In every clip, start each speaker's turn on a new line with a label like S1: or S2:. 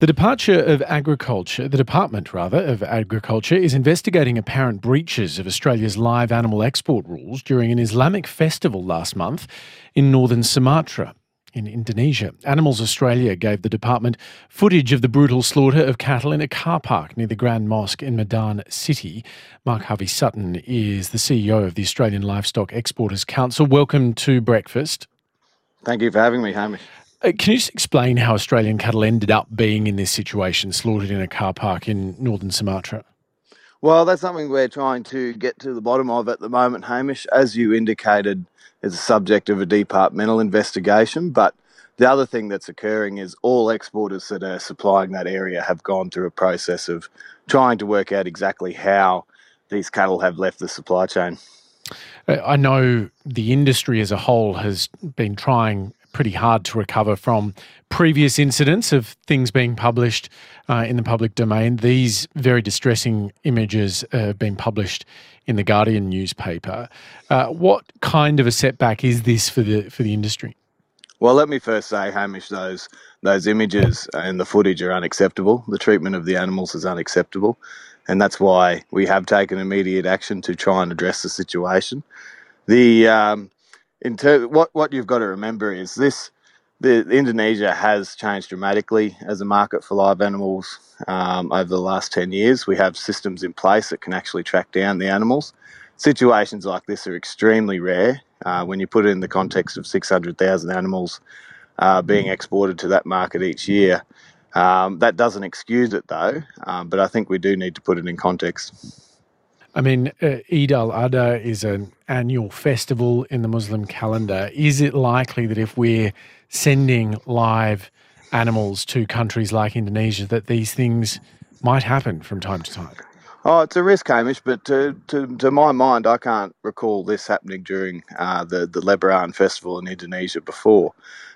S1: The Department of Agriculture is investigating apparent breaches of Australia's live animal export rules during an Islamic festival last month in northern Sumatra in Indonesia. Animals Australia gave the department footage of the brutal slaughter of cattle in a car park near the Grand Mosque in Medan City. Mark Harvey Sutton is the CEO of the Australian Livestock Exporters Council. Welcome to Breakfast.
S2: Thank you for having me, Hamish.
S1: Can you just explain how Australian cattle ended up being in this situation, slaughtered in a car park in northern Sumatra?
S2: Well, that's something we're trying to get to the bottom of at the moment, Hamish. As you indicated, it's a subject of a departmental investigation, but the other thing that's occurring is all exporters that are supplying that area have gone through a process of trying to work out exactly how these cattle have left the supply chain.
S1: I know the industry as a whole has been trying pretty hard to recover from previous incidents of things being published in the public domain. These very distressing images have been published in the Guardian newspaper. What kind of a setback is this for the industry?
S2: Well, let me first say, Hamish, those images and the footage are unacceptable. The treatment of the animals is unacceptable, and that's why we have taken immediate action to try and address the situation. What you've got to remember is Indonesia has changed dramatically as a market for live animals over the last 10 years. We have systems in place that can actually track down the animals. Situations like this are extremely rare when you put it in the context of 600,000 animals being exported to that market each year. That doesn't excuse it though, but I think we do need to put it in context.
S1: I mean, Eid al-Adha is an annual festival in the Muslim calendar. Is it likely that if we're sending live animals to countries like Indonesia that these things might happen from time to time?
S2: Oh, it's a risk, Hamish, but to my mind, I can't recall this happening during the Lebaran festival in Indonesia before.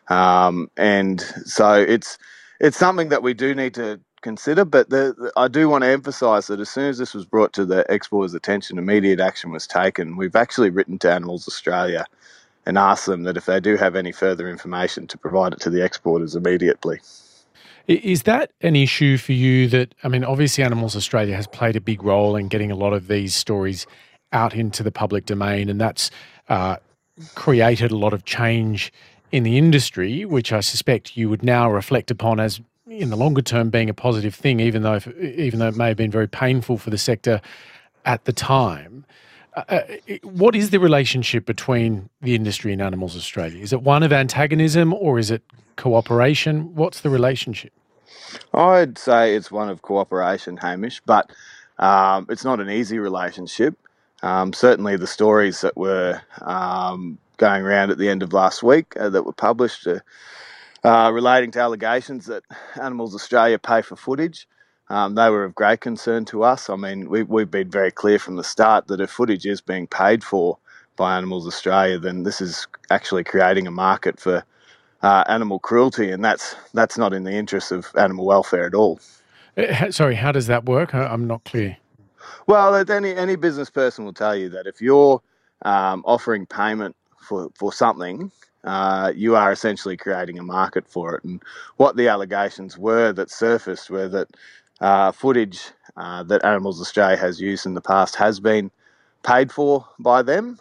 S2: And so it's something that we do need to consider, but I do want to emphasise that as soon as this was brought to the exporters' attention, immediate action was taken. We've actually written to Animals Australia and asked them that if they do have any further information to provide it to the exporters immediately.
S1: Is that an issue for you obviously Animals Australia has played a big role in getting a lot of these stories out into the public domain, and that's created a lot of change in the industry, which I suspect you would now reflect upon as in the longer term being a positive thing, even though it may have been very painful for the sector at the time. What is the relationship between the industry and Animals Australia? Is it one of antagonism or is it cooperation? What's the relationship?
S2: I'd say it's one of cooperation, Hamish, but it's not an easy relationship. Certainly the stories that were going around at the end of last week that were published relating to allegations that Animals Australia pay for footage. They were of great concern to us. I mean, we've been very clear from the start that if footage is being paid for by Animals Australia, then this is actually creating a market for animal cruelty, and that's not in the interest of animal welfare at all.
S1: Sorry, how does that work? I'm not clear.
S2: Well, any business person will tell you that if you're offering payment for something, you are essentially creating a market for it. And what the allegations were that surfaced were that footage that Animals Australia has used in the past has been paid for by them.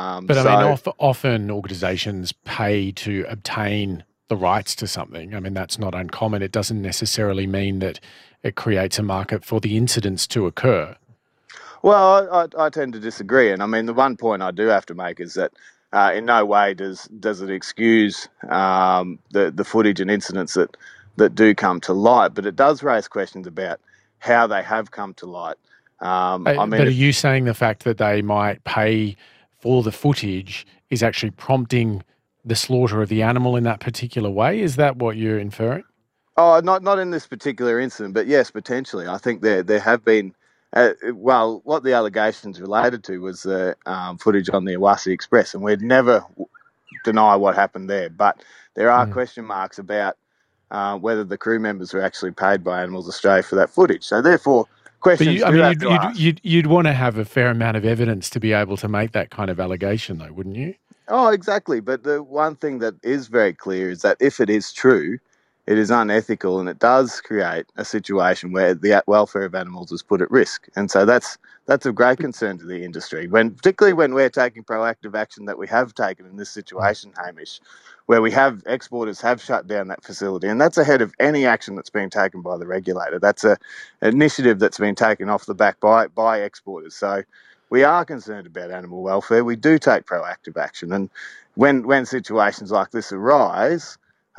S1: Often organisations pay to obtain the rights to something. I mean, that's not uncommon. It doesn't necessarily mean that it creates a market for the incidents to occur.
S2: Well, I tend to disagree. And I mean, the one point I do have to make is that in no way does it excuse the footage and incidents that do come to light, but it does raise questions about how they have come to light.
S1: But are you saying the fact that they might pay for the footage is actually prompting the slaughter of the animal in that particular way? Is that what you're inferring?
S2: Oh, not in this particular incident, but yes, potentially. I think there have been. What the allegations related to was the footage on the Iwasi Express, and we'd never deny what happened there. But there are question marks about whether the crew members were actually paid by Animals Australia for that footage. So therefore, questions.
S1: You'd want to have a fair amount of evidence to be able to make that kind of allegation, though, wouldn't you?
S2: Oh, exactly. But the one thing that is very clear is that if it is true, it is unethical, and it does create a situation where the welfare of animals is put at risk. And so that's of great concern to the industry, particularly when we're taking proactive action that we have taken in this situation, Hamish, where we have exporters have shut down that facility, and that's ahead of any action that's been taken by the regulator. That's an initiative that's been taken off the back by exporters. So we are concerned about animal welfare. We do take proactive action, and when situations like this arise,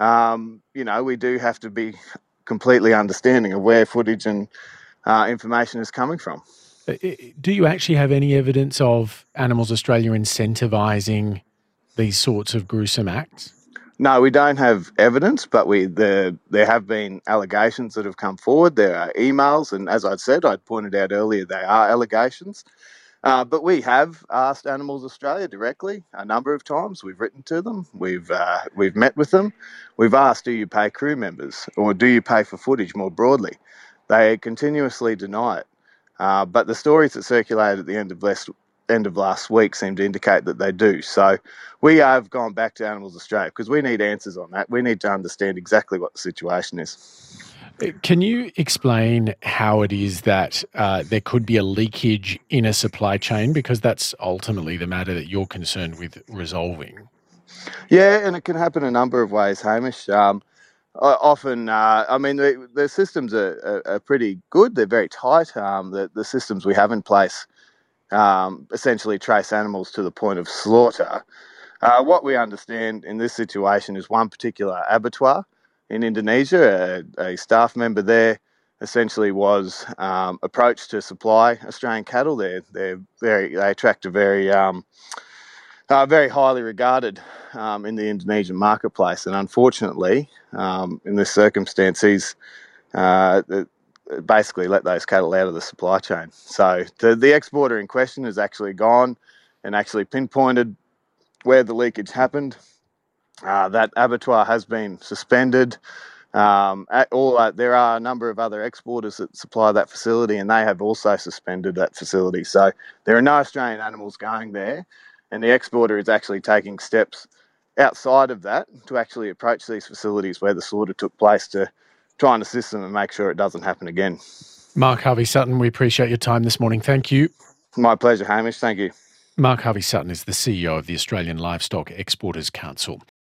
S2: we do have to be completely understanding of where footage and information is coming from.
S1: Do you actually have any evidence of Animals Australia incentivising these sorts of gruesome acts?
S2: No, we don't have evidence, but there have been allegations that have come forward. There are emails, and as I said, I pointed out earlier, they are allegations. But we have asked Animals Australia directly a number of times. We've written to them. We've met with them. We've asked, do you pay crew members, or do you pay for footage more broadly? They continuously deny it. But the stories that circulated at the end of last week seem to indicate that they do. So we have gone back to Animals Australia because we need answers on that. We need to understand exactly what the situation is.
S1: Can you explain how it is that there could be a leakage in a supply chain? Because that's ultimately the matter that you're concerned with resolving.
S2: Yeah, and it can happen a number of ways, Hamish. Often, the systems are pretty good. They're very tight. The systems we have in place essentially trace animals to the point of slaughter. What we understand in this situation is one particular abattoir in Indonesia, a staff member there essentially was approached to supply Australian cattle. They attract a very highly regarded in the Indonesian marketplace, and unfortunately, in this circumstance, he's basically let those cattle out of the supply chain. So the exporter in question has actually gone and actually pinpointed where the leakage happened. That abattoir has been suspended. There are a number of other exporters that supply that facility, and they have also suspended that facility. So there are no Australian animals going there, and the exporter is actually taking steps outside of that to actually approach these facilities where the slaughter took place to try and assist them and make sure it doesn't happen again.
S1: Mark Harvey-Sutton, we appreciate your time this morning. Thank you.
S2: My pleasure, Hamish. Thank you.
S1: Mark Harvey-Sutton is the CEO of the Australian Livestock Exporters Council.